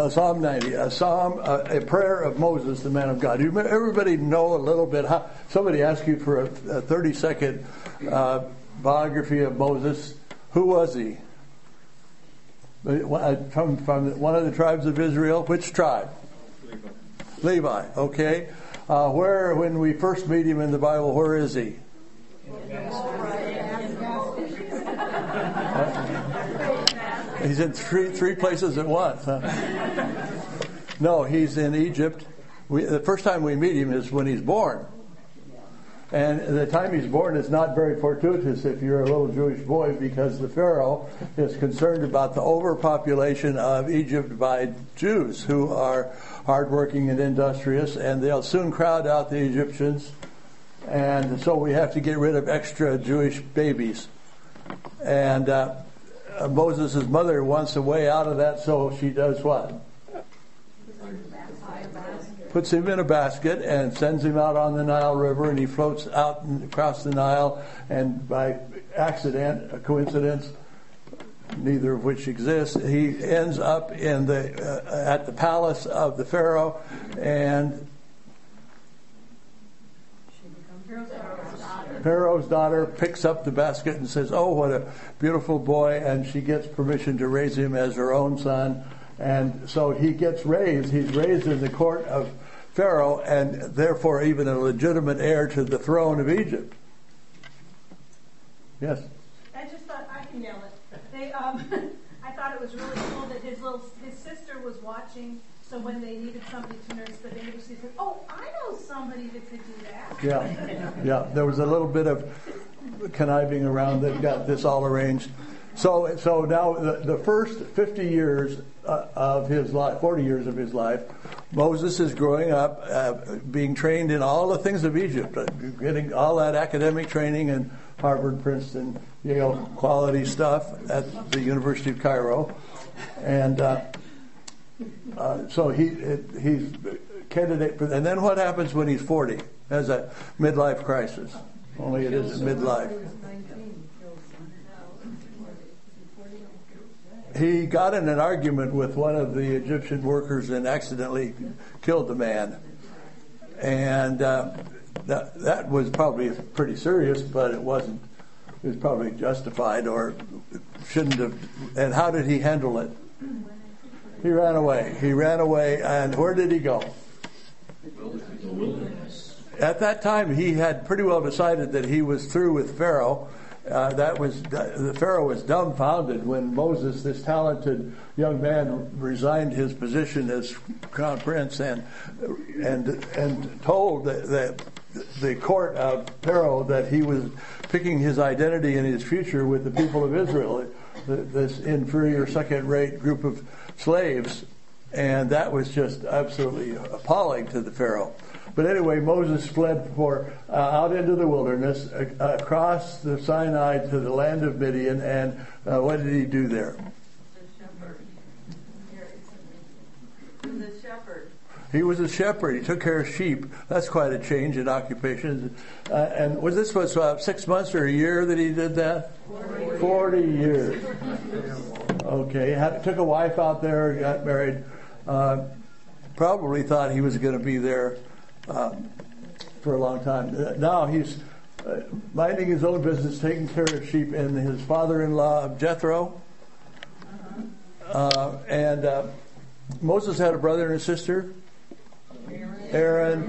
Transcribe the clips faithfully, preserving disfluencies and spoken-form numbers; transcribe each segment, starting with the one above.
Uh, Psalm ninety, a psalm, uh, a prayer of Moses, the man of God. You, everybody know a little bit. How, somebody asked you for a, a thirty-second uh, biography of Moses. Who was he? From, from one of the tribes of Israel. Which tribe? Levi. Levi. Okay. Uh, where, when we first meet him in the Bible, where is he? He's in three three places at once. Huh? No, he's in Egypt. We, the first time we meet him is when he's born. And the time he's born is not very fortuitous if you're a little Jewish boy, because the Pharaoh is concerned about the overpopulation of Egypt by Jews who are hardworking and industrious, and they'll soon crowd out the Egyptians. And so we have to get rid of extra Jewish babies. And uh, Moses' mother wants a way out of that, so she does what? Puts him in a basket and sends him out on the Nile River, and he floats out and across the Nile, and by accident, a coincidence, neither of which exists, he ends up in the uh, at the palace of the Pharaoh, and Pharaoh's daughter picks up the basket and says, "Oh, what a beautiful boy," and she gets permission to raise him as her own son. And so he gets raised. He's raised in the court of Pharaoh, and therefore even a legitimate heir to the throne of Egypt. Yes? I just thought I can nail it. They, um, I thought it was really cool that his little his sister was watching. So when they needed somebody to nurse the baby, she said, "Oh, I know somebody that could do that." Yeah, yeah. There was a little bit of conniving around that got this all arranged. So, so now the, the first fifty years uh, of his life, forty years of his life, Moses is growing up, uh, being trained in all the things of Egypt, uh, getting all that academic training in Harvard, Princeton, Yale quality stuff at the University of Cairo, and uh, uh, so he it, he's candidate for. And then what happens when he's forty? As a midlife crisis. Only it isn't midlife. He got in an argument with one of the Egyptian workers and accidentally killed the man. And uh, that, that was probably pretty serious, but it wasn't. It was probably justified or shouldn't have. And how did he handle it? He ran away. He ran away, and where did he go? At that time, he had pretty well decided that he was through with Pharaoh. Uh, that was the Pharaoh was dumbfounded when Moses, this talented young man, resigned his position as crown prince and and and told the, the, the court of Pharaoh that he was picking his identity and his future with the people of Israel, this inferior, second-rate group of slaves, and that was just absolutely appalling to the Pharaoh. But anyway, Moses fled for uh, out into the wilderness, uh, across the Sinai to the land of Midian, and uh, what did he do there? The shepherd. He was a shepherd. He was a shepherd. He took care of sheep. That's quite a change in occupation. Uh, and was this was uh, six months or a year that he did that? Forty, Forty years. Okay, he had, took a wife out there, got married. Uh, probably thought he was going to be there Uh, for a long time. Uh, now he's uh, minding his own business, taking care of sheep, and his father-in-law Jethro. Uh, and uh, Moses had a brother and a sister. Aaron.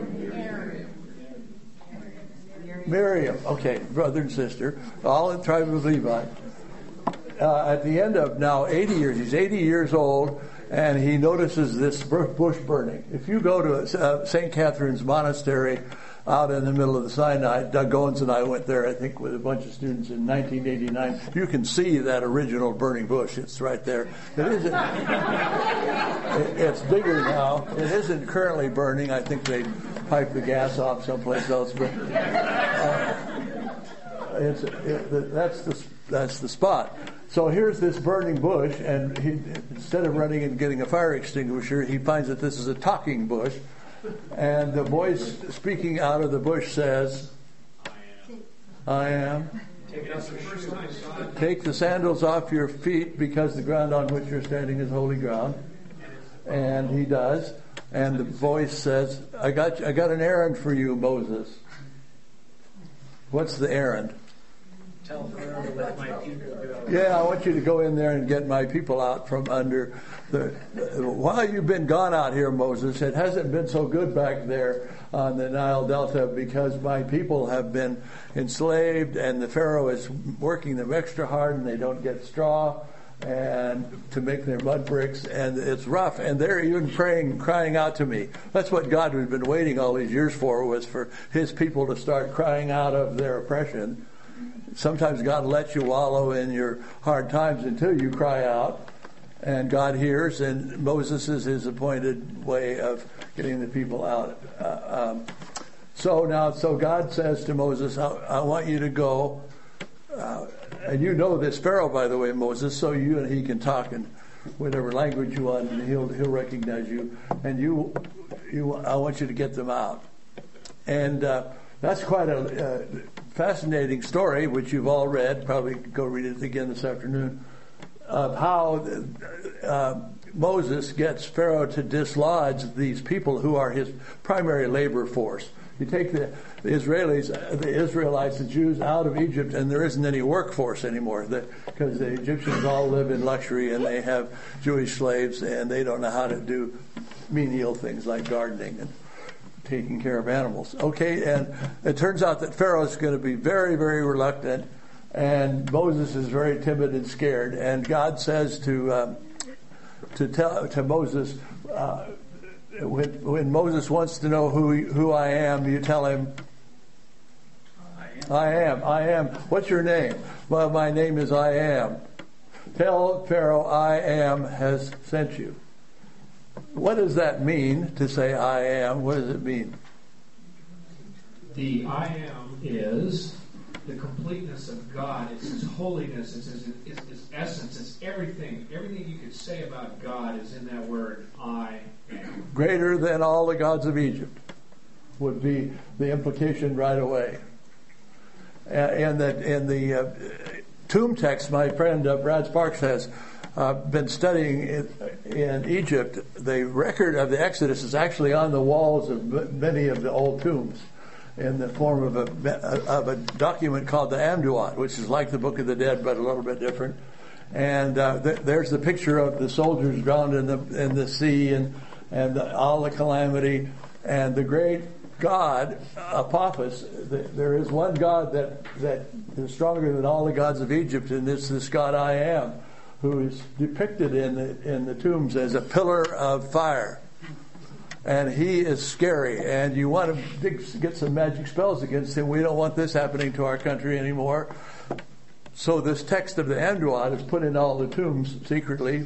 Miriam. Okay, brother and sister, all in the tribe of Levi. Uh, at the end of now eighty years, he's eighty years old. And he notices this bush burning. If you go to uh, Saint Catherine's Monastery out in the middle of the Sinai, Doug Goins and I went there, I think, with a bunch of students in nineteen eighty-nine. You can see that original burning bush. It's right there. It isn't. it, it's bigger now. It isn't currently burning. I think they piped the gas off someplace else. But uh, it's it, that's the that's the spot. So here's this burning bush, and he, instead of running and getting a fire extinguisher, he finds that this is a talking bush. And the voice speaking out of the bush says, I am. Take, Take the sandals off your feet, because the ground on which you're standing is holy ground. And he does. And the voice says, I got, I got an errand for you, Moses. What's the errand? Tell Pharaoh to let my people go. Yeah, I want you to go in there and get my people out from under the... While you've been gone out here, Moses, it hasn't been so good back there on the Nile Delta because my people have been enslaved and the Pharaoh is working them extra hard and they don't get straw and to make their mud bricks, and it's rough, and they're even praying, crying out to me. That's what God had been waiting all these years for, was for his people to start crying out of their oppression. Sometimes God lets you wallow in your hard times until you cry out, and God hears, and Moses is his appointed way of getting the people out. Uh, um, so now, so God says to Moses, I, I want you to go, uh, and you know this Pharaoh, by the way, Moses, so you and he can talk in whatever language you want, and he'll he'll recognize you, and you, you, I want you to get them out. And uh, that's quite a... Uh, fascinating story, which you've all read, probably go read it again this afternoon, of how uh, Moses gets Pharaoh to dislodge these people who are his primary labor force. You take the, the Israelis, the Israelites, the Jews out of Egypt, and there isn't any workforce anymore because the, the Egyptians all live in luxury and they have Jewish slaves and they don't know how to do menial things like gardening and taking care of animals. Okay, and it turns out that Pharaoh is going to be very, very reluctant, and Moses is very timid and scared. And God says to um, to tell to Moses, uh, when, when Moses wants to know who who I am, you tell him, I am. I am. What's your name? Well, my name is I am. Tell Pharaoh, I am has sent you. What does that mean to say I am? What does it mean? The I am is the completeness of God. It's His holiness. It's His, it's His essence. It's everything. Everything you could say about God is in that word I am. Greater than all the gods of Egypt would be the implication right away. And that in the uh, tomb text, my friend uh, Brad Sparks has uh, been studying in, in Egypt. The record of the Exodus is actually on the walls of many of the old tombs in the form of a, of a document called the Amduat, which is like the Book of the Dead but a little bit different. And uh, th- there's the picture of the soldiers drowned in the in the sea and and the, all the calamity and the great God, Apophis. The, there is one God that that is stronger than all the gods of Egypt, and it's this God I am, who is depicted in the in the tombs as a pillar of fire. And he is scary, and you want to dig, get some magic spells against him. We don't want this happening to our country anymore. So this text of the Amduat is put in all the tombs secretly.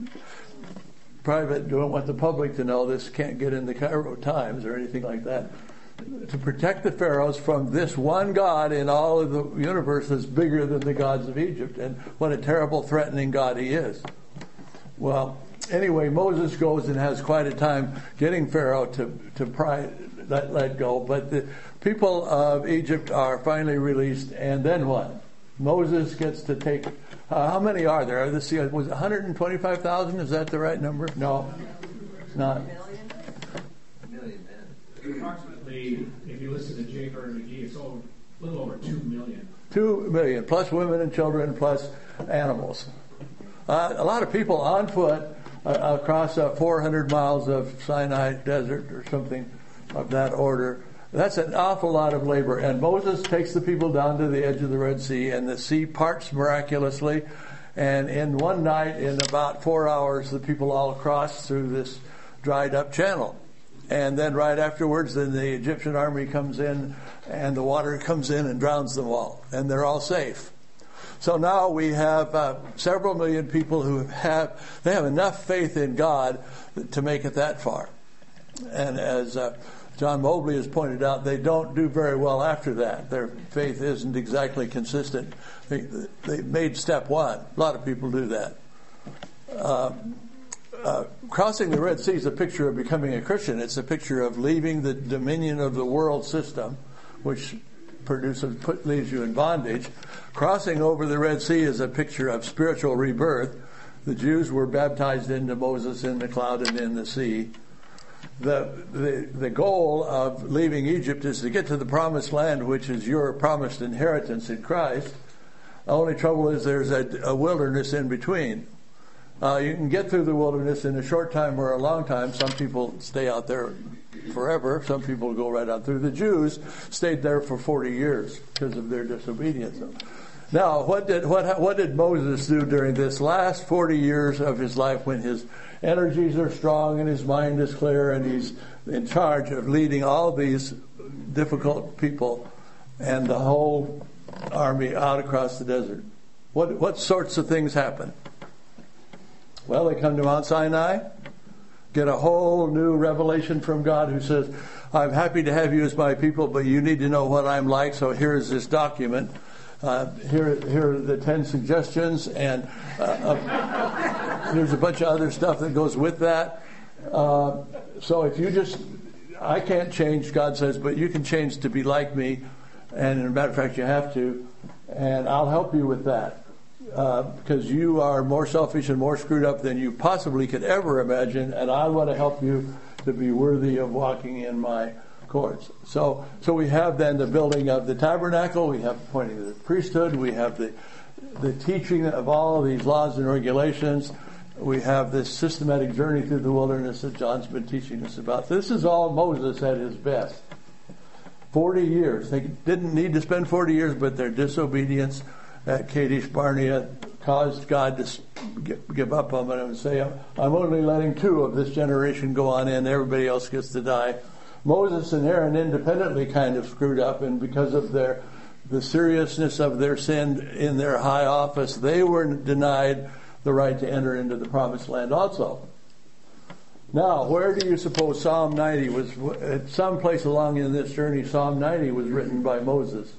Private, don't want the public to know this, can't get in the Cairo Times or anything like that. To protect the pharaohs from this one God in all of the universe that's bigger than the gods of Egypt. And what a terrible, threatening God he is. Well, anyway, Moses goes and has quite a time getting Pharaoh to, to pry, let, let go. But the people of Egypt are finally released, and then what? Moses gets to take, uh, how many are there? This was it one hundred twenty-five thousand? Is that the right number? No, it's not. A million men. Approximately, if you listen to J. Vernon McGee, it's over, a little over two million. Two million, plus women and children, plus animals. Uh, a lot of people on foot uh, across uh, four hundred miles of Sinai desert or something of that order. That's an awful lot of labor. And Moses takes the people down to the edge of the Red Sea, and the sea parts miraculously. And in one night, in about four hours, the people all cross through this dried up channel. And then right afterwards, then the Egyptian army comes in, and the water comes in and drowns them all. And they're all safe. So now we have uh, several million people who have, they have enough faith in God to make it that far. And as uh, John Mobley has pointed out, they don't do very well after that. Their faith isn't exactly consistent. They, they made step one. A lot of people do that. Uh, uh, crossing the Red Sea is a picture of becoming a Christian. It's a picture of leaving the dominion of the world system, which produces, put, leaves you in bondage. Crossing over the Red Sea is a picture of spiritual rebirth. The Jews were baptized into Moses in the cloud and in the sea. The, the, the goal of leaving Egypt is to get to the promised land, which is your promised inheritance in Christ. The only trouble is there's a, a wilderness in between. Uh, you can get through the wilderness in a short time or a long time. Some people stay out there forever. Some people go right on through. The Jews stayed there for forty years because of their disobedience. Now, what did what what did Moses do during this last forty years of his life when his energies are strong and his mind is clear and he's in charge of leading all these difficult people and the whole army out across the desert? What what sorts of things happen? Well, they come to Mount Sinai, get a whole new revelation from God who says, I'm happy to have you as my people, but you need to know what I'm like, so here's this document. Uh, here, here are the ten suggestions, and uh, uh, there's a bunch of other stuff that goes with that. Uh, so if you just, I can't change, God says, but you can change to be like me, and as a matter of fact, you have to, and I'll help you with that. Uh, because you are more selfish and more screwed up than you possibly could ever imagine, and I want to help you to be worthy of walking in my courts. So, so we have then the building of the tabernacle, we have appointing of the priesthood, we have the the teaching of all of these laws and regulations, we have this systematic journey through the wilderness that John's been teaching us about. This is all Moses at his best. Forty years. They didn't need to spend forty years, but their disobedience at Kadesh Barnea caused God to give up on them and say, I'm only letting two of this generation go on in, everybody else gets to die. Moses and Aaron independently kind of screwed up, and because of their the seriousness of their sin in their high office, they were denied the right to enter into the promised land also. Now, where do you suppose Psalm ninety was? At some place along in this journey, Psalm ninety was written by Moses.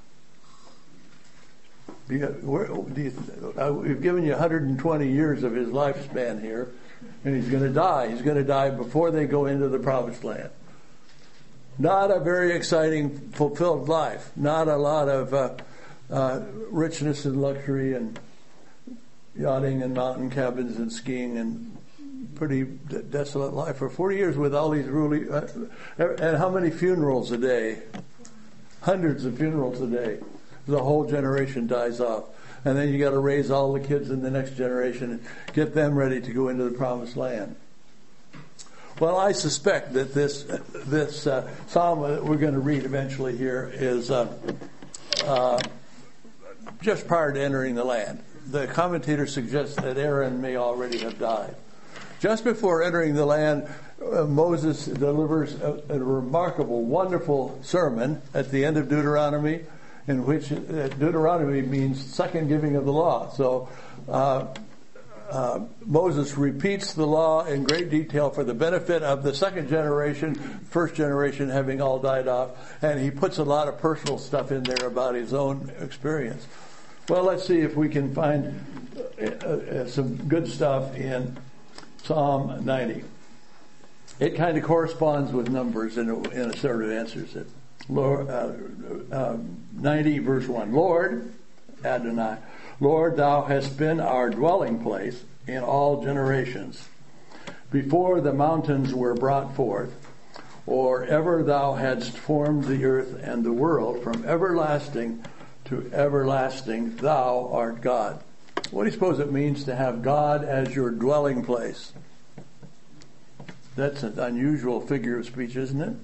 Do you, where, do you, uh, we've given you one hundred twenty years of his lifespan here, and he's going to die. He's going to die before they go into the promised land. Not a very exciting, fulfilled life. Not a lot of uh, uh, richness and luxury and yachting and mountain cabins and skiing and pretty de- desolate life for forty years with all these really... Uh, and how many funerals a day? Hundreds of funerals a day. The whole generation dies off. And then you got to raise all the kids in the next generation and get them ready to go into the promised land. Well, I suspect that this this uh, psalm that we're going to read eventually here is uh, uh, just prior to entering the land. The commentator suggests that Aaron may already have died. Just before entering the land, uh, Moses delivers a, a remarkable, wonderful sermon at the end of Deuteronomy, in which uh, Deuteronomy means second giving of the law. So uh, uh, Moses repeats the law in great detail for the benefit of the second generation, first generation having all died off, and he puts a lot of personal stuff in there about his own experience. Well, let's see if we can find uh, uh, some good stuff in Psalm ninety. It kind of corresponds with Numbers in a, in a sort of answers it. Lord, uh, uh, ninety verse one. Lord, Adonai, Lord, thou hast been our dwelling place in all generations. Before the mountains were brought forth, or ever thou hadst formed the earth and the world, from everlasting to everlasting, thou art God. What do you suppose it means to have God as your dwelling place? That's an unusual figure of speech, isn't it?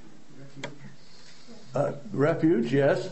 Uh, refuge, yes.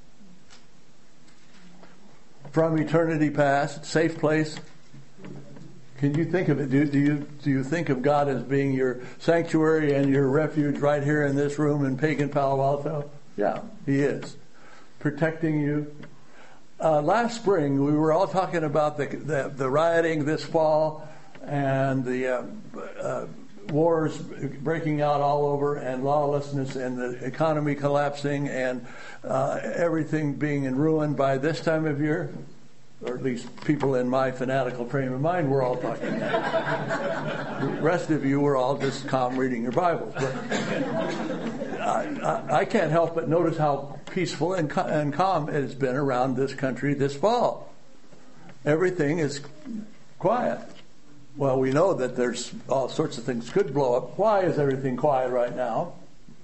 From eternity past, safe place. Can you think of it? Do, do you do you think of God as being your sanctuary and your refuge right here in this room in pagan Palo Alto? Yeah, He is. Protecting you. Uh, last spring, we were all talking about the the, the rioting this fall and the uh, uh, wars breaking out all over and lawlessness and the economy collapsing and uh, everything being in ruin by this time of year, or at least people in my fanatical frame of mind were all talking that. The rest of you were all just calm reading your Bibles. But I, I, I can't help but notice how peaceful and, and calm it has been around this country this fall. Everything is quiet. Well, we know that there's all sorts of things could blow up. Why is everything quiet right now?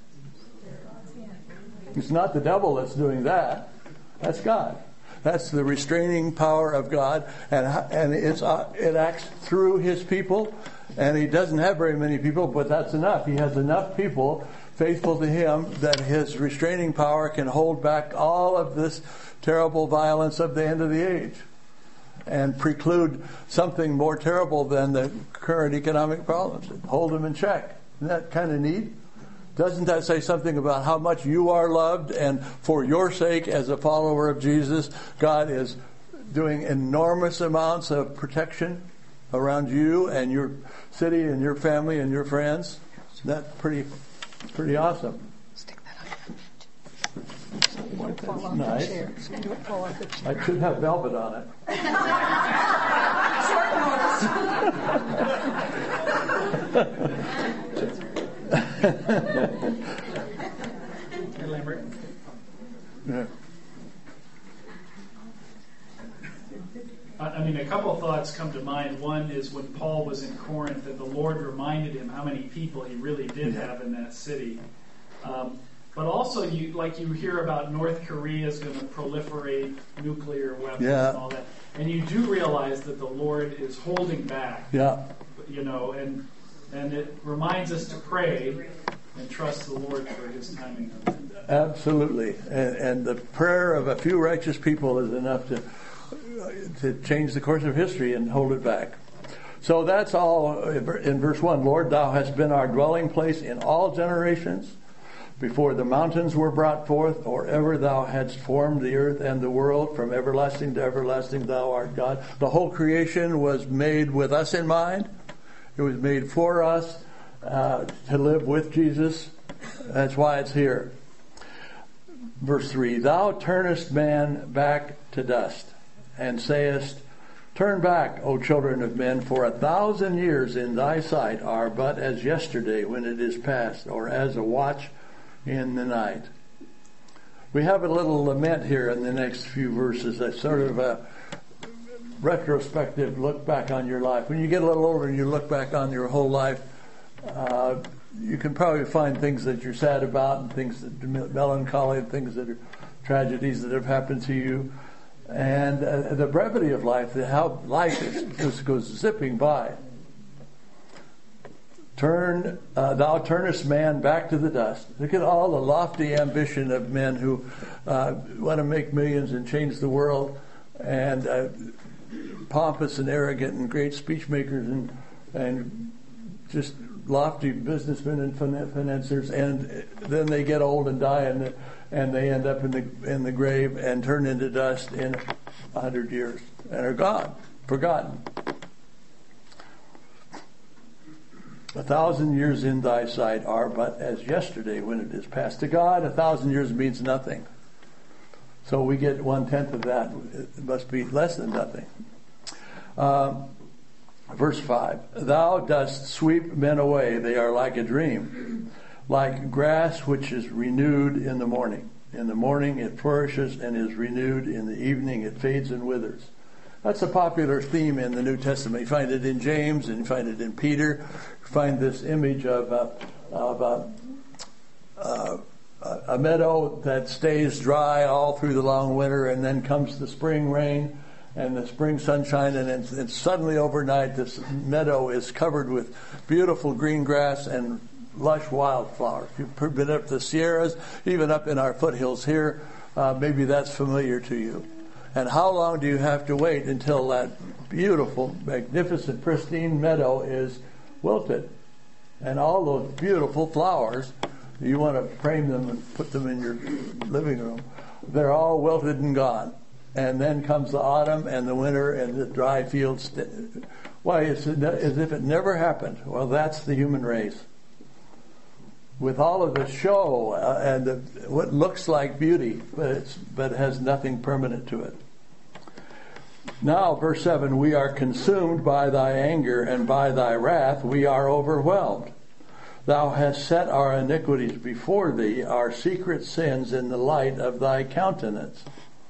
It's not the devil that's doing that. That's God. That's the restraining power of God, and and it's uh, it acts through His people, and He doesn't have very many people, but that's enough. He has enough people faithful to Him that His restraining power can hold back all of this terrible violence of the end of the age, and preclude something more terrible than the current economic problems. Hold them in check. Isn't that kind of neat? Doesn't that say something about how much you are loved, and for your sake as a follower of Jesus, God is doing enormous amounts of protection around you and your city and your family and your friends? That's pretty, pretty awesome. Stick that on. Don't fall off Nice. the chair. Don't fall off the chair. I should have velvet on it. Yeah. I mean, a couple of thoughts come to mind. One is when Paul was in Corinth, that the Lord reminded him how many people he really did have in that city. Um, but also, you like you hear about North Korea is going to proliferate nuclear weapons Yeah. and all that, and you do realize that the Lord is holding back. Yeah. You know, and and it reminds us to pray and trust the Lord for His timing of it. Absolutely. And, and the prayer of a few righteous people is enough to to change the course of history and hold it back. So that's all in verse one. Lord, thou hast been our dwelling place in all generations, before the mountains were brought forth, or ever thou hadst formed the earth and the world. From everlasting to everlasting thou art God. The whole creation was made with us in mind. It was made for us uh, to live with Jesus. That's why it's here. Verse three, thou turnest man back to dust, and sayest, turn back, O children of men, for a thousand years in thy sight are but as yesterday when it is past, or as a watch in the night. We have a little lament here in the next few verses, a sort of a retrospective look back on your life. When you get a little older and you look back on your whole life, uh, you can probably find things that you're sad about, and things that are melancholy, and things that are tragedies that have happened to you. And uh, the brevity of life, the, how life is, just goes zipping by. Turn, uh, thou turnest man back to the dust. Look at all the lofty ambition of men who uh, want to make millions and change the world, and uh, pompous and arrogant and great speech makers and and just lofty businessmen and financiers, and then they get old and die, and and they end up in the in the grave and turn into dust in a hundred years and are gone, forgotten. A thousand years in thy sight are but as yesterday when it is past. To God, a thousand years means nothing. So we get one tenth of that. It must be less than nothing. Um, Verse five, thou dost sweep men away, they are like a dream, like grass which is renewed in the morning. In the morning it flourishes and is renewed, in the evening it fades and withers. That's a popular theme in the New Testament. You find it in James, and you find it in Peter. You find this image of, uh, of uh, uh, a meadow that stays dry all through the long winter, and then comes the spring rain and the spring sunshine, and, and suddenly overnight this meadow is covered with beautiful green grass and lush wildflowers. You've been up the Sierras, even up in our foothills here, uh, maybe that's familiar to you. And how long do you have to wait until that beautiful, magnificent, pristine meadow is wilted? And all those beautiful flowers, you want to frame them and put them in your living room, they're all wilted and gone. And then comes the autumn and the winter and the dry fields. Why, it's as if it never happened. Well, that's the human race. With all of the show uh, and the, what looks like beauty, but it's but has nothing permanent to it. Now, verse seven, we are consumed by thy anger, and by thy wrath we are overwhelmed. Thou hast set our iniquities before thee, our secret sins in the light of thy countenance.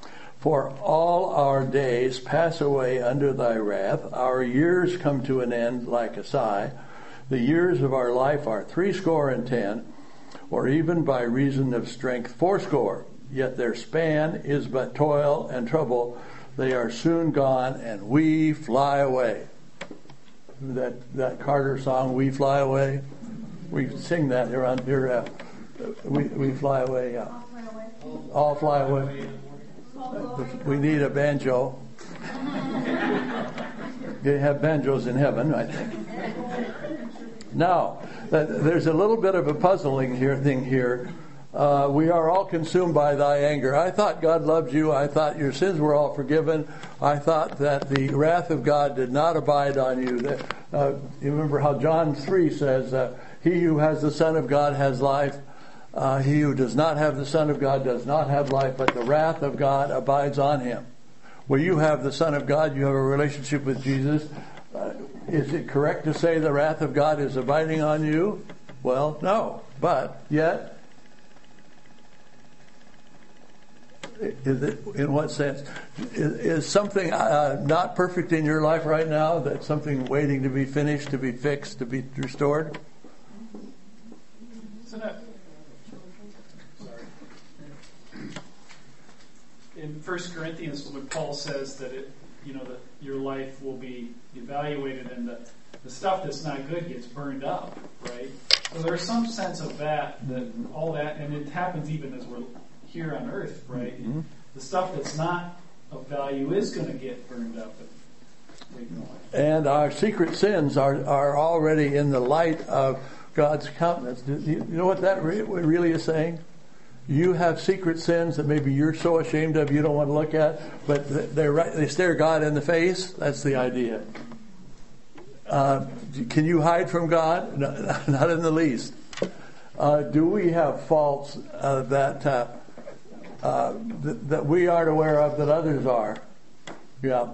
For all our days pass away under thy wrath. Our years come to an end like a sigh. The years of our life are threescore and ten, or even by reason of strength fourscore. Yet their span is but toil and trouble. They are soon gone, and we fly away. That that Carter song, "We Fly Away." We sing that around here. Uh, we we fly away. Uh, all fly away. We need a banjo. They have banjos in heaven, I think. Now, there's a little bit of a puzzling here thing here. Uh, we are all consumed by thy anger. I thought God loved you. I thought your sins were all forgiven. I thought that the wrath of God did not abide on you. That, uh, you remember how John three says, uh, he who has the Son of God has life. Uh, he who does not have the Son of God does not have life, but the wrath of God abides on him. Well, you have the Son of God. You have a relationship with Jesus. Uh, is it correct to say the wrath of God is abiding on you? Well, no. But yet, is it, in what sense? Is, is something uh, not perfect in your life right now? That's something waiting to be finished, to be fixed, to be restored? Isn't it? Sorry. In First Corinthians, when Paul says that it, you know, that your life will be evaluated and the, the stuff that's not good gets burned up, right? So there's some sense of that, that all that, and it happens even as we're here on earth, right? Mm-hmm. The stuff that's not of value is going to get burned up. And our secret sins are, are already in the light of God's countenance. You know what that re- really is saying? You have secret sins that maybe you're so ashamed of you don't want to look at, but they right, they stare God in the face. That's the idea. Uh, can you hide from God? No, not in the least. Uh, do we have faults uh, that uh, uh, th- that we aren't aware of that others are? Yeah.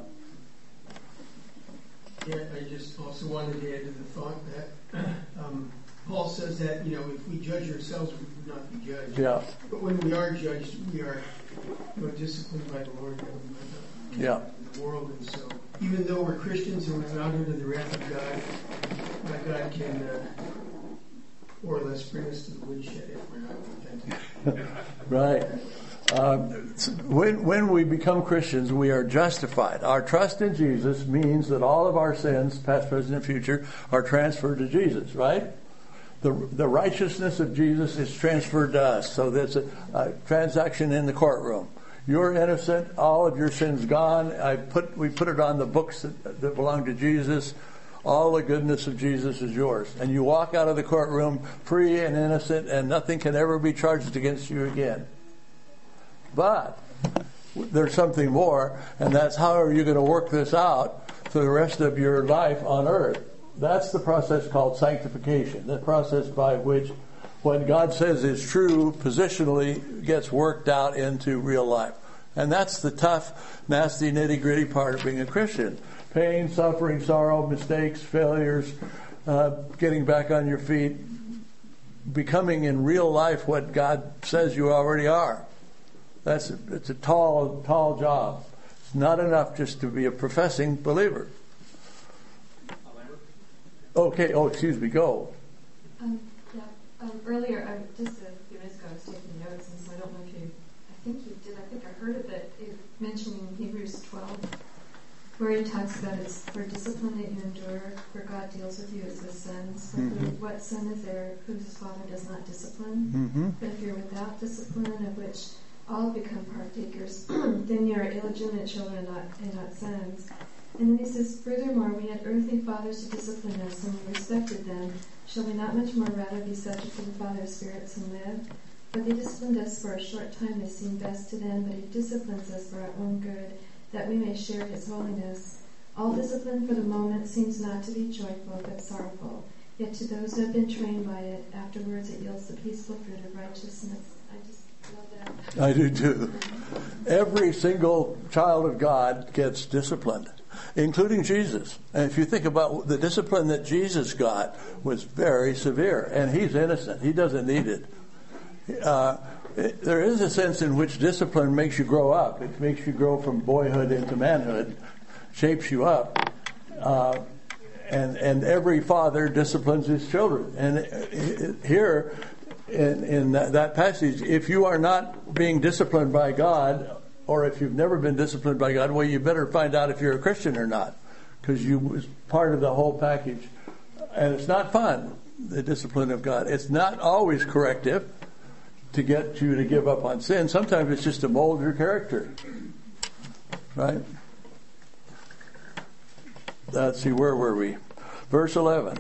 Yeah, I just also wanted to add to the thought that um, Paul says that, you know, if we judge ourselves, we would not be judged. Yeah. But when we are judged, we are, you know, disciplined by the Lord and the, yeah. the world. And so, even though we're Christians and we're not under the wrath of God, my God can uh, more or less bring us to the woodshed if we're not repentant. Right. Um, when when we become Christians, we are justified. Our trust in Jesus means that all of our sins, past, present, and future, are transferred to Jesus, right? The the righteousness of Jesus is transferred to us. So there's a, a transaction in the courtroom. You're innocent. All of your sins gone. I put we put it on the books that, that belong to Jesus. All the goodness of Jesus is yours. And you walk out of the courtroom free and innocent, and nothing can ever be charged against you again. But there's something more, and that's how are you going to work this out for the rest of your life on earth? That's the process called sanctification, the process by which what God says is true positionally gets worked out into real life. And that's the tough, nasty, nitty-gritty part of being a Christian. Pain, suffering, sorrow, mistakes, failures, uh, getting back on your feet, becoming in real life what God says you already are. That's a, it's a tall, tall job. It's not enough just to be a professing believer. Okay. Oh, excuse me. Go. Um, yeah. Um, earlier, I, just a few minutes ago, I was taking notes, and so I don't know if you. I think you did. I think I heard it that it mentioning Hebrews twelve, where he talks about it's for discipline that you endure, where God deals with you as his sons. For mm-hmm. who, what son is there whose father does not discipline? Mm-hmm. But if you're without discipline, of which all become partakers, then you are illegitimate children and not, and not sons. And then he says, furthermore, we had earthly fathers to discipline us, and we respected them. Shall we not much more rather be subject to the Father of spirits and live? But they disciplined us for a short time as seemed best to them, but he disciplines us for our own good, that we may share his holiness. All discipline for the moment seems not to be joyful, but sorrowful. Yet to those who have been trained by it, afterwards it yields the peaceful fruit of righteousness. I just love that. I do too. Every single child of God gets disciplined, including Jesus. And if you think about the discipline that Jesus got was very severe, and he's innocent. He doesn't need it. Uh, it, there is a sense in which discipline makes you grow up. It makes you grow from boyhood into manhood, shapes you up. Uh, and and every father disciplines his children. And it, it, here, in, in that, that passage, if you are not being disciplined by God, or if you've never been disciplined by God, well, you better find out if you're a Christian or not, because you was part of the whole package. And it's not fun, the discipline of God. It's not always corrective to get you to give up on sin. Sometimes it's just to mold your character. Right? Let's see, where were we? Verse eleven.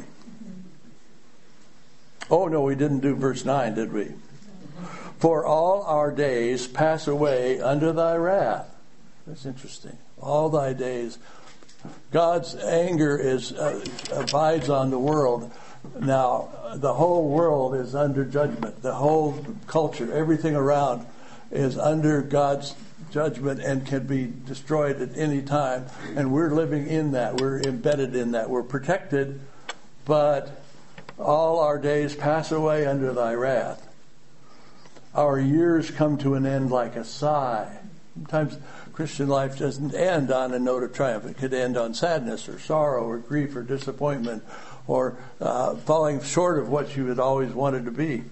Oh, no, we didn't do verse nine, did we? For all our days pass away under thy wrath. That's interesting. All thy days. God's anger is uh, abides on the world. Now, the whole world is under judgment. The whole culture, everything around is under God's judgment and can be destroyed at any time. And we're living in that. We're embedded in that. We're protected, but all our days pass away under thy wrath. Our years come to an end like a sigh. Sometimes Christian life doesn't end on a note of triumph. It could end on sadness or sorrow or grief or disappointment or uh, falling short of what you had always wanted to be.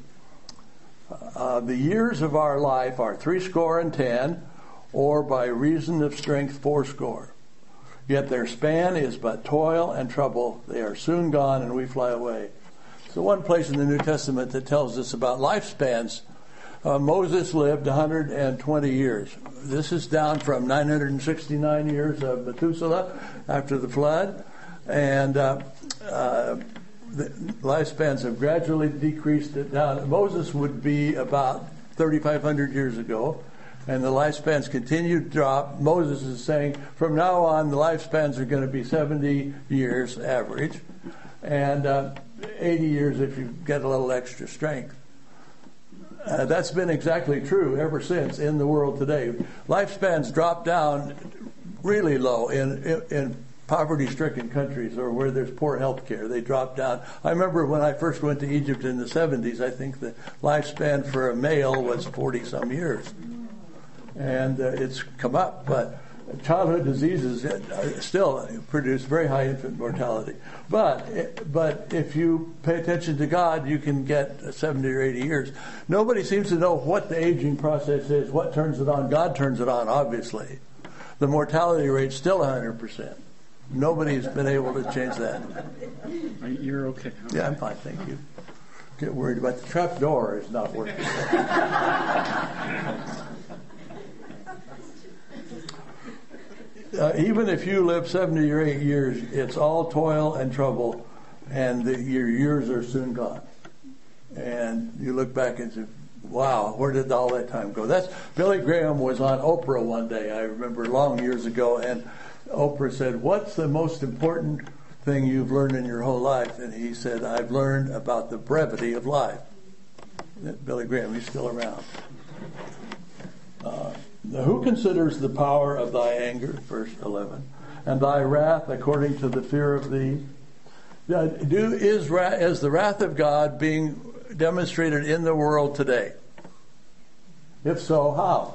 Uh, the years of our life are threescore and ten, or by reason of strength fourscore. Yet their span is but toil and trouble. They are soon gone and we fly away. So one place in the New Testament that tells us about lifespans. Uh, Moses lived one hundred twenty years. This is down from nine hundred sixty-nine years of Methuselah after the flood. And uh, uh, the lifespans have gradually decreased it down. Moses would be about thirty-five hundred years ago. And the lifespans continue to drop. Moses is saying from now on the lifespans are going to be seventy years average. And uh, eighty years if you get a little extra strength. Uh, that's been exactly true ever since in the world today. Lifespans drop down really low in, in, in poverty-stricken countries or where there's poor health care. They drop down. I remember when I first went to Egypt in the seventies, I think the lifespan for a male was forty-some years. And uh, it's come up, but childhood diseases still produce very high infant mortality. But but if you pay attention to God, you can get seventy or eighty years. Nobody seems to know what the aging process is, what turns it on. God turns it on, obviously. The mortality rate's still one hundred percent. Nobody's been able to change that. You're okay. Yeah, I'm fine, thank you. Get worried about the trap door is not working. Uh, even if you live seventy or eight years, it's all toil and trouble, and the, your years are soon gone. And you look back and say, wow, where did all that time go? That's Billy Graham was on Oprah one day, I remember long years ago, and Oprah said, what's the most important thing you've learned in your whole life? And he said, I've learned about the brevity of life. Billy Graham, he's still around. Uh, Who considers the power of thy anger, verse eleven, and thy wrath according to the fear of thee? Do, is, is the wrath of God being demonstrated in the world today? If so, how?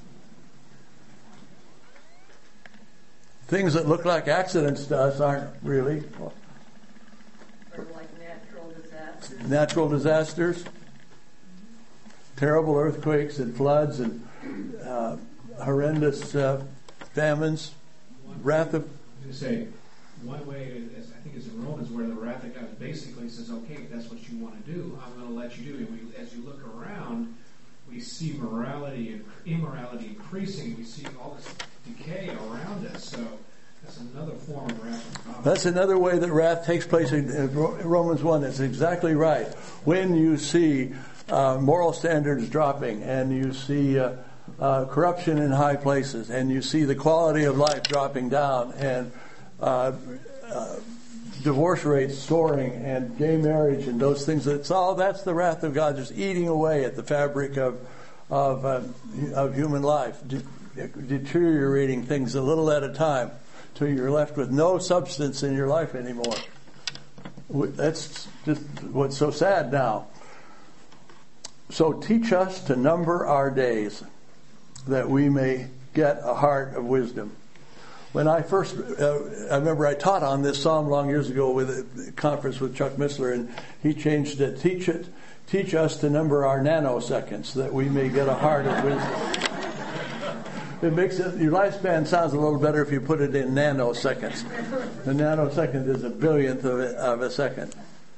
Things that look like accidents to us aren't really. Or like natural disasters. Natural disasters, terrible earthquakes and floods and Uh, horrendous uh, famines, wrath of. I was going to say, one way, is, I think, is in Romans, where the wrath of God basically says, okay, if that's what you want to do, I'm going to let you do it. And we, as you look around, we see morality and immorality increasing. We see all this decay around us. So that's another form of wrath of God. That's another way that wrath takes place in Romans one. That's exactly right. When you see uh, moral standards dropping and you see uh, Uh, corruption in high places, and you see the quality of life dropping down, and uh, uh, divorce rates soaring, and gay marriage, and those things. It's all that's the wrath of God, just eating away at the fabric of of uh, of human life, de- deteriorating things a little at a time, till you're left with no substance in your life anymore. That's just what's so sad now. So teach us to number our days, that we may get a heart of wisdom. When I first, uh, I remember I taught on this psalm long years ago with a conference with Chuck Missler, and he changed it. Teach it, teach us to number our nanoseconds, that we may get a heart of wisdom. It makes it, your lifespan sounds a little better if you put it in nanoseconds. The nanosecond is a billionth of a, of a second.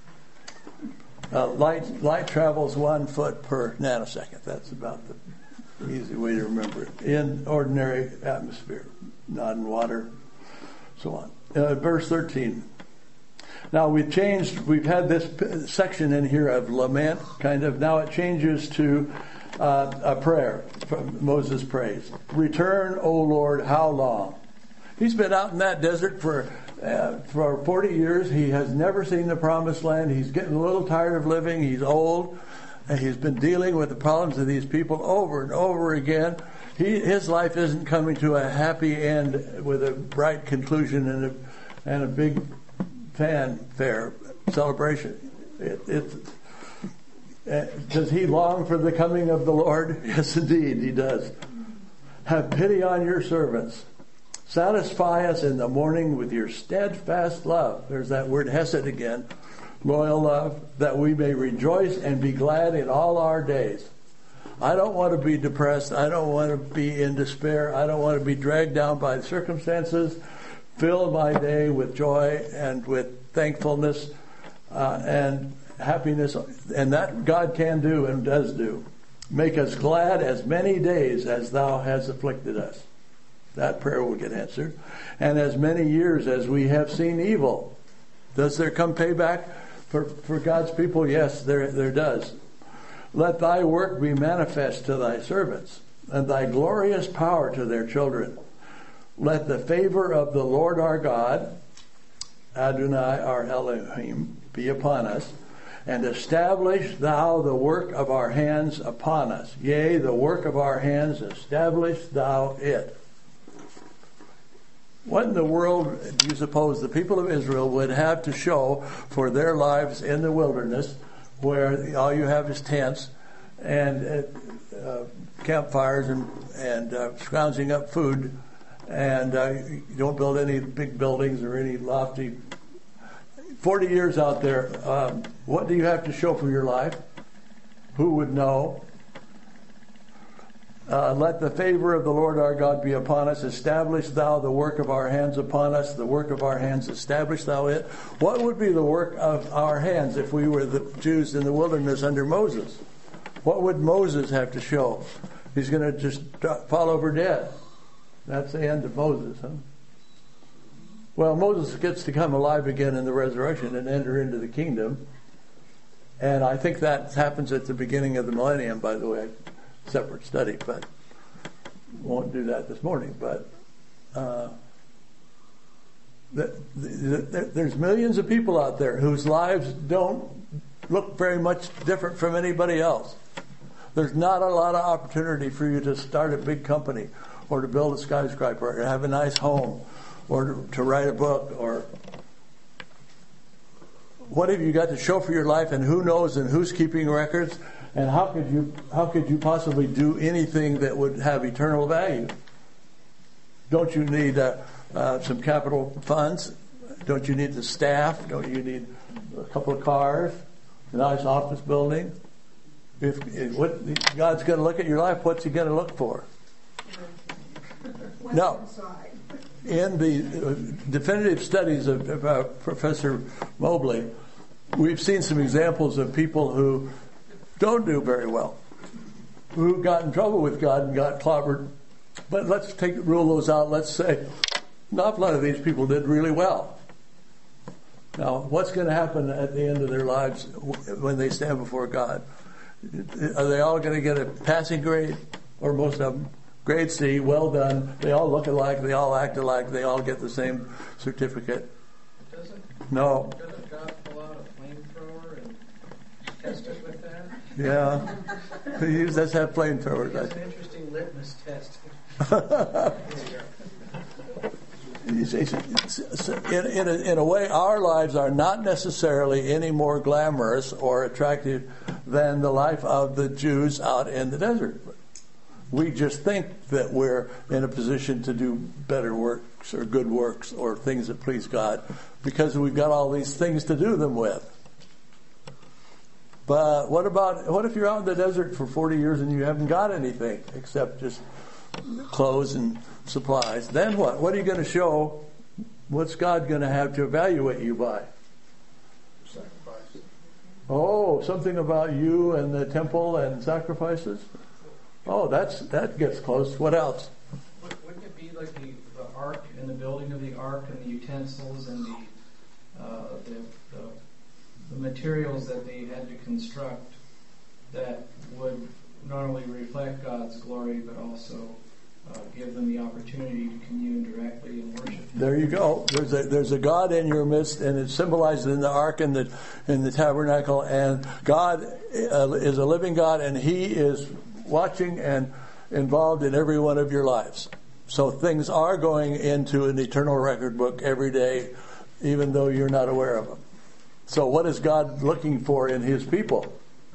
Uh, light light travels one foot per nanosecond. That's about the easy way to remember it. In ordinary atmosphere, not in water, so on. Uh, verse thirteen. Now we've changed, we've had this section in here of lament, kind of. Now it changes to uh, a prayer. Moses prays. Return, O Lord, how long? He's been out in that desert for uh, for forty years. He has never seen the promised land. He's getting a little tired of living. He's old. And he's been dealing with the problems of these people over and over again. He, his life isn't coming to a happy end with a bright conclusion and a, and a big fanfare celebration. It, it's, uh, does he long for the coming of the Lord? Yes, indeed, he does. Have pity on your servants. Satisfy us in the morning with your steadfast love. There's that word hesed again. Loyal love, that we may rejoice and be glad in all our days. I don't want to be depressed. I don't want to be in despair. I don't want to be dragged down by circumstances. Fill my day with joy and with thankfulness uh, and happiness. And that God can do and does do. Make us glad as many days as thou hast afflicted us. That prayer will get answered. And as many years as we have seen evil. Does there come payback for, for God's people? Yes, there, there does. Let thy work be manifest to thy servants, and thy glorious power to their children. Let the favor of the Lord our God, Adonai our Elohim, be upon us, and establish thou the work of our hands upon us. Yea, the work of our hands, establish thou it. What in the world do you suppose the people of Israel would have to show for their lives in the wilderness, where all you have is tents and uh, campfires and, and uh, scrounging up food, and uh, you don't build any big buildings or any lofty... Forty years out there, um, what do you have to show for your life? Who would know? Uh, let the favor of the Lord our God be upon us. Establish thou the work of our hands upon us. The work of our hands, establish thou it. What would be the work of our hands if we were the Jews in the wilderness under Moses? What would Moses have to show? He's going to just fall over dead. That's the end of Moses, huh? Well, Moses gets to come alive again in the resurrection and enter into the kingdom. And I think that happens at the beginning of the millennium, by the way. Separate study, but won't do that this morning. But uh, the, the, the, there's millions of people out there whose lives don't look very much different from anybody else. There's not a lot of opportunity for you to start a big company, or to build a skyscraper, or to have a nice home, or to, to write a book, or what have you got to show for your life, and who knows, and who's keeping records? And how could you how could you possibly do anything that would have eternal value? Don't you need uh, uh, some capital funds? Don't you need the staff? Don't you need a couple of cars, a nice office building? If, if what God's going to look at your life, what's He going to look for? No. In the uh, definitive studies of, of uh, Professor Mobley, we've seen some examples of people who don't do very well, who got in trouble with God and got clobbered. But let's take rule those out. Let's say an awful lot of these people did really well. Now, what's going to happen at the end of their lives when they stand before God? Are they all going to get a passing grade, or most of them grade C, well done? They all look alike. They all act alike. They all get the same certificate. Doesn't, no. Doesn't God pull out a flamethrower and test us with that? Yeah. He does have flamethrowers. That's an interesting litmus test. in, in, a, in a way, our lives are not necessarily any more glamorous or attractive than the life of the Jews out in the desert. We just think that we're in a position to do better works or good works or things that please God because we've got all these things to do them with. But what about, what if you're out in the desert for forty years and you haven't got anything except just clothes and supplies? Then what? What are you going to show? What's God going to have to evaluate you by? Sacrifice. Oh, something about you and the temple and sacrifices? Oh, that's that gets close. What else? Wouldn't it be like the, the ark and the building of the ark and the utensils and the, uh, the, the the materials that they had to construct that would not only reflect God's glory but also uh, give them the opportunity to commune directly and worship Him? There you go. There's a there's a God in your midst, and it's symbolized in the ark and the in the tabernacle. And God uh, is a living God, and He is watching and involved in every one of your lives. So things are going into an eternal record book every day, even though you're not aware of them. So what is God looking for in His people?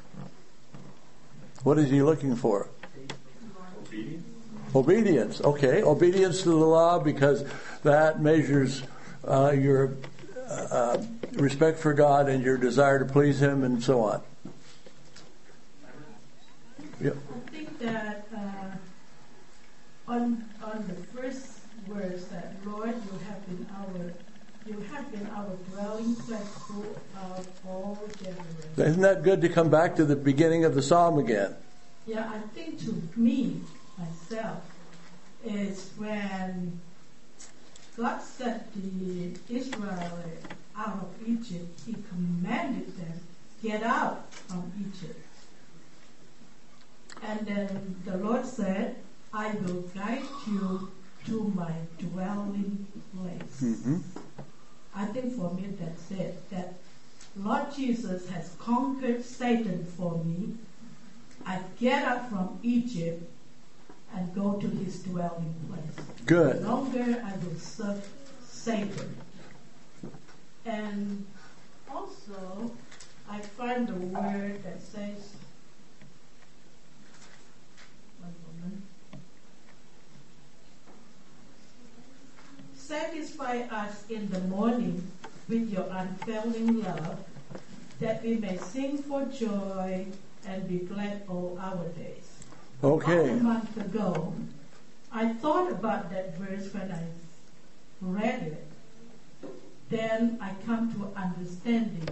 What is He looking for? Obedience. Obedience. Okay, obedience to the law, because that measures uh, your uh, respect for God and your desire to please Him and so on. Yeah. I think that uh, on on the first verse that Lord, you have been our you have been our dwelling place throughout all generations. Isn't that good to come back to the beginning of the psalm again? Yeah, I think to me myself is when God set the Israelites out of Egypt, He commanded them, get out from Egypt. And then the Lord said, I will guide you to my dwelling place. Mm-hmm. I think for me that's it. That Lord Jesus has conquered Satan for me. I get out from Egypt and go to His dwelling place. Good. No longer I will serve Satan. And also, I find the word that says, one moment. Satisfy us in the morning with your unfailing love, that we may sing for joy and be glad all our days. Okay. About a month ago, I thought about that verse when I read it. Then I come to understanding.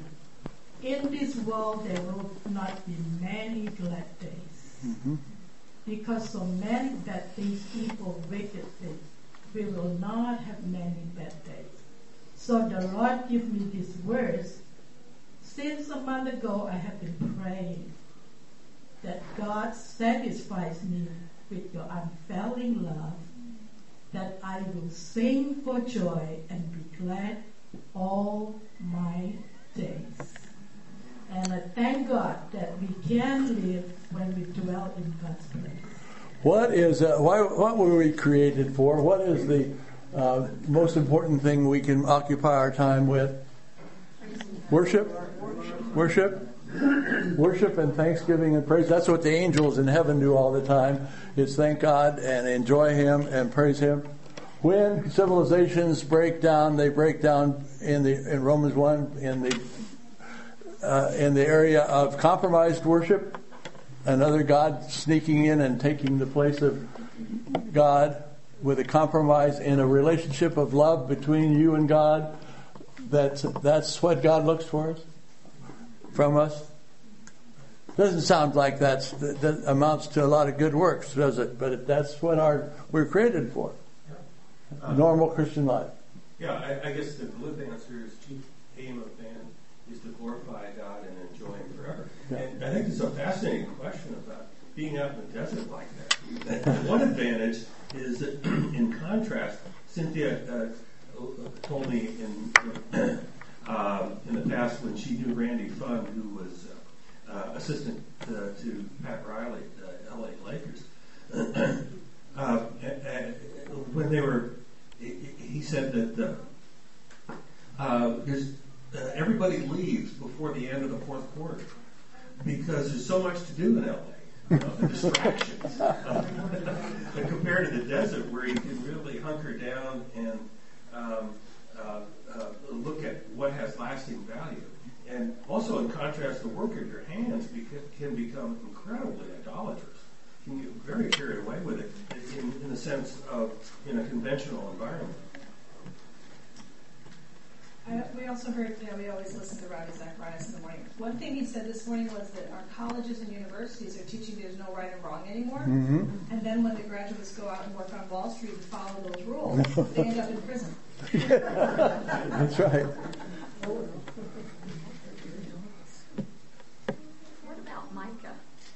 In this world there will not be many glad days. Mm-hmm. Because so many bad things, evil, wicked things, we will not have many bad days. So the Lord gave me this verse. Since a month ago I have been praying that God satisfies me with your unfailing love, that I will sing for joy and be glad all my days. And I thank God that we can live when we dwell in God's place. What is uh, why? What were we created for? What is the uh, most important thing we can occupy our time with? Worship, worship, worship, and thanksgiving and praise. That's what the angels in heaven do all the time: is thank God and enjoy Him and praise Him. When civilizations break down, they break down in the in Romans one in the uh, in the area of compromised worship. Another God sneaking in and taking the place of God with a compromise in a relationship of love between you and God. That's that's what God looks for us, from us. Doesn't sound like that's that, that amounts to a lot of good works, does it? But that's what our we're created for. Uh, Normal Christian life. Yeah, I, I guess the glib answer is chief aim of man is to glorify God and enjoy Him forever. Yeah. And I think it's a fascinating question about being out in the desert like that. One advantage is that, in contrast, Cynthia uh, told me in uh, in the past when she knew Randy Fund, who was uh, uh, assistant uh, to Pat Riley at the L A Lakers. uh, when they were, he said that uh, uh, there's, uh, everybody leaves before the end of the fourth quarter. because there's so much to do in L A. You know, the distractions. And compared to the desert, where you can really hunker down and um, uh, uh, look at what has lasting value. And also, in contrast, the work of your hands beca- can become incredibly idolatrous. You can get very carried away with it in, in the sense of in a conventional environment. I, we also heard, you know, we always listen to Ravi Zacharias in the morning. One thing he said this morning was that our colleges and universities are teaching there's no right and wrong anymore. Mm-hmm. And then when the graduates go out and work on Wall Street and follow those rules, they end up in prison. That's right. What about Micah?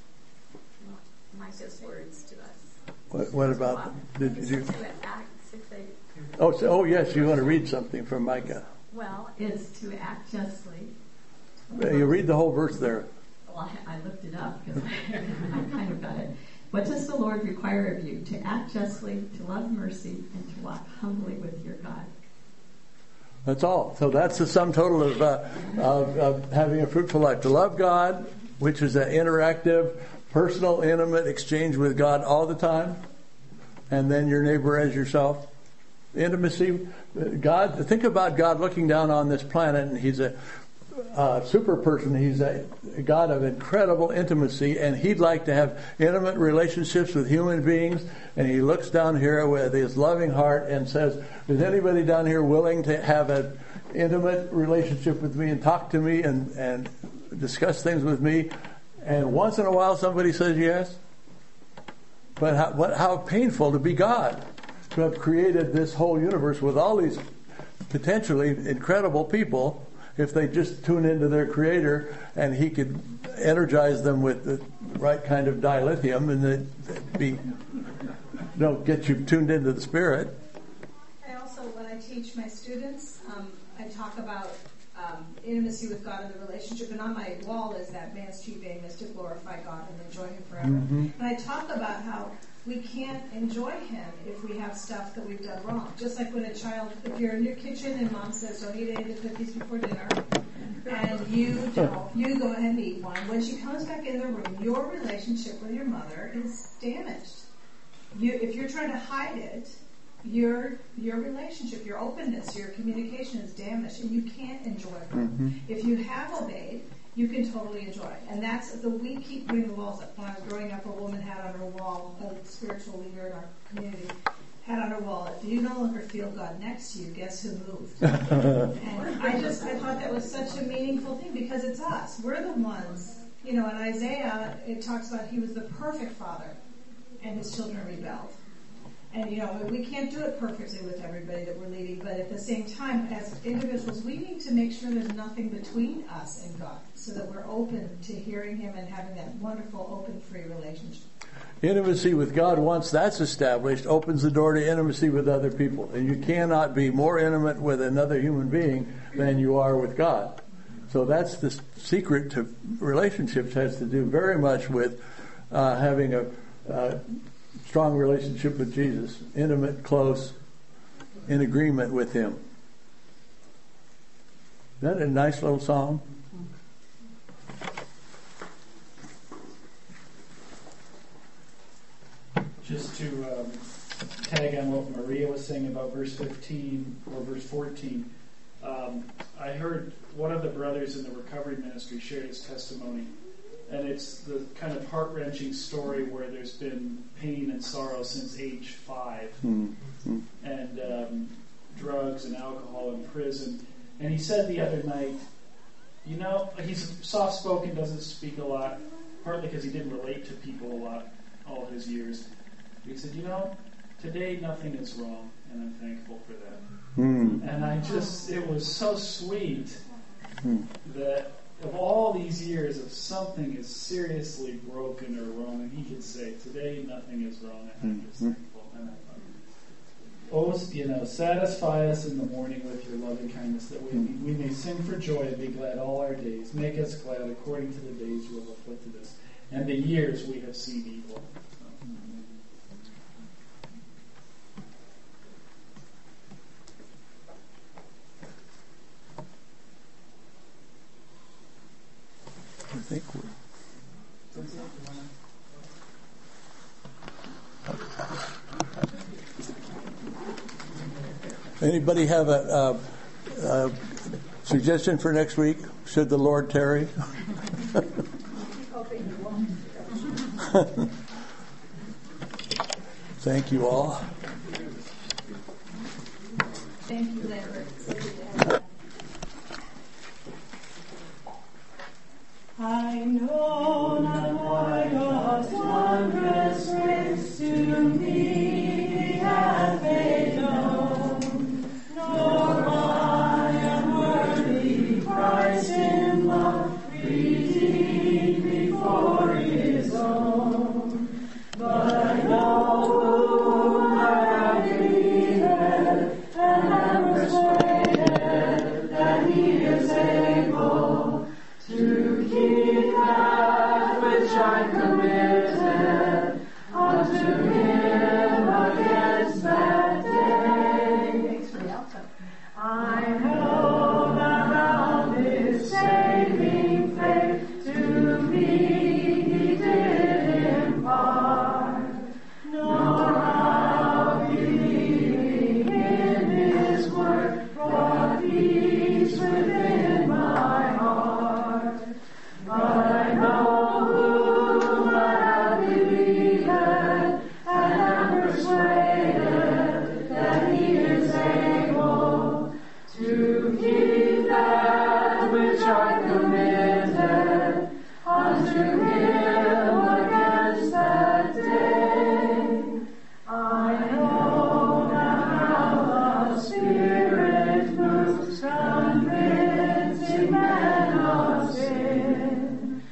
Micah's words to us. What, what about them? Did you do? To act if they, Oh, so, oh, yes, you want to read something from Micah. Well, is to act justly. You read the whole verse there. Well, I, I looked it up because I, I kind of got it. What does the Lord require of you? To act justly, to love mercy, and to walk humbly with your God. That's all. So that's the sum total of, uh, of, of having a fruitful life. To love God, which is an interactive, personal, intimate exchange with God all the time, and then your neighbor as yourself. Intimacy, God. Think about God looking down on this planet, and He's a uh, super person. He's a, a God of incredible intimacy, and He'd like to have intimate relationships with human beings. And He looks down here with His loving heart and says, "Is anybody down here willing to have an intimate relationship with me and talk to me and and discuss things with me?" And once in a while, somebody says yes. But how, what, how painful to be God, to have created this whole universe with all these potentially incredible people, if they just tune into their Creator and He could energize them with the right kind of dilithium and it be, you know, get you tuned into the Spirit. I also, when I teach my students, um, I talk about um, intimacy with God in the relationship, and on my wall is that man's chief aim is to glorify God and enjoy Him forever. Mm-hmm. And I talk about how we can't enjoy Him if we have stuff that we've done wrong. Just like when a child, if you're in your kitchen and Mom says, "Don't eat any of the cookies before dinner," and you don't, you go ahead and eat one. When she comes back in the room, your relationship with your mother is damaged. You, if you're trying to hide it, your your relationship, your openness, your communication is damaged, and you can't enjoy it. Mm-hmm. If you have obeyed, you can totally enjoy it. And that's the, we keep putting the walls up. When I was growing up, a woman had on her wall, a spiritual leader in our community, had on her wall, "If you no longer feel God next to you, guess who moved?" And I just, I thought that was such a meaningful thing, because it's us. We're the ones, you know, in Isaiah, it talks about He was the perfect father, and His children rebelled. And, you know, we can't do it perfectly with everybody that we're leading, but at the same time, as individuals, we need to make sure there's nothing between us and God, so that we're open to hearing Him and having that wonderful, open, free relationship. Intimacy with God, once that's established, opens the door to intimacy with other people. And you cannot be more intimate with another human being than you are with God. So that's the secret to relationships, has to do very much with uh, having a uh, strong relationship with Jesus, intimate, close, in agreement with Him. Isn't that a nice little song? Just to um, tag on what Maria was saying about verse fifteen or verse fourteen, um, I heard one of the brothers in the recovery ministry shared his testimony. And it's the kind of heart-wrenching story where there's been pain and sorrow since age five. Mm-hmm. And um, drugs and alcohol in prison. And he said the other night, you know, he's soft-spoken, doesn't speak a lot, partly because he didn't relate to people a lot all his years. He said, you know, today nothing is wrong, and I'm thankful for that. Mm. And I just, it was so sweet mm. that of all these years, if something is seriously broken or wrong, and he could say, today nothing is wrong, and I'm just thankful. And I thought, oh, you know, satisfy us in the morning with your loving kindness, that we, we may sing for joy and be glad all our days. Make us glad according to the days you have afflicted us, and the years we have seen evil. I think we're Anybody have a, a, a suggestion for next week? Should the Lord tarry? Thank you all. Thank you, Lambert. I know not why God's wondrous grace to me hath made known, nor why unworthy Christ in love redeemed me for his own. But I know whom I have believed, and am persuaded that he is able to keep that which I committed unto him against that day. I know that how this saving faith to me he did impart, nor how believing in his word brought peace within my heart. But I know whom I have believed, and am persuaded that he is able to keep that which I committed unto him against that day. I know now how the Spirit moves, convincing men of sin,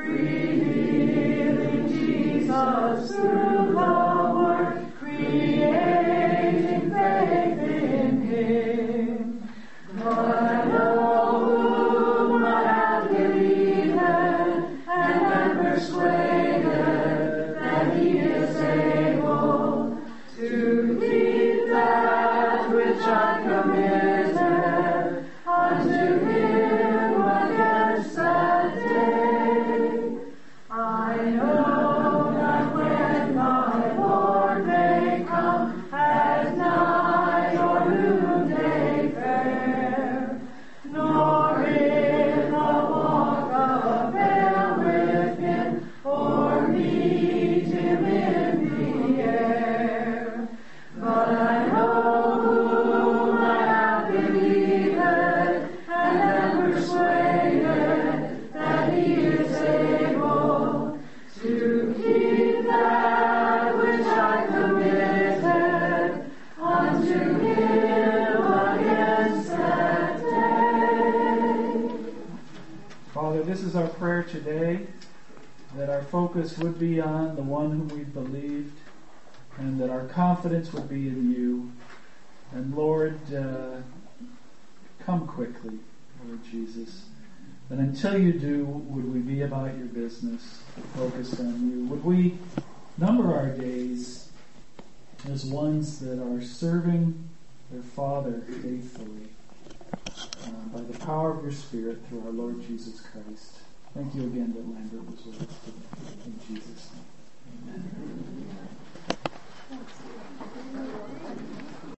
revealing Jesus through the Word, creating faith in him. But I know whom I have believed, and am persuaded that he is able to keep that which I committed unto him against that day. I know that when my Lord may come at night or noonday fair, nor in the walk of hell with him, or meet him in the air. But I know whom I have believed, and am persuaded that he is able to keep that which I committed unto him against that day. Father, this is our prayer today, that our focus would be on the one whom we've believed, and that our confidence would be in you. And Lord, uh, come quickly, Lord Jesus. And until you do, would we be about your business, focused on you? Would we number our days as ones that are serving their Father faithfully uh, by the power of your Spirit through our Lord Jesus Christ. Thank you again that Lambert was with us today. In Jesus' name. Amen.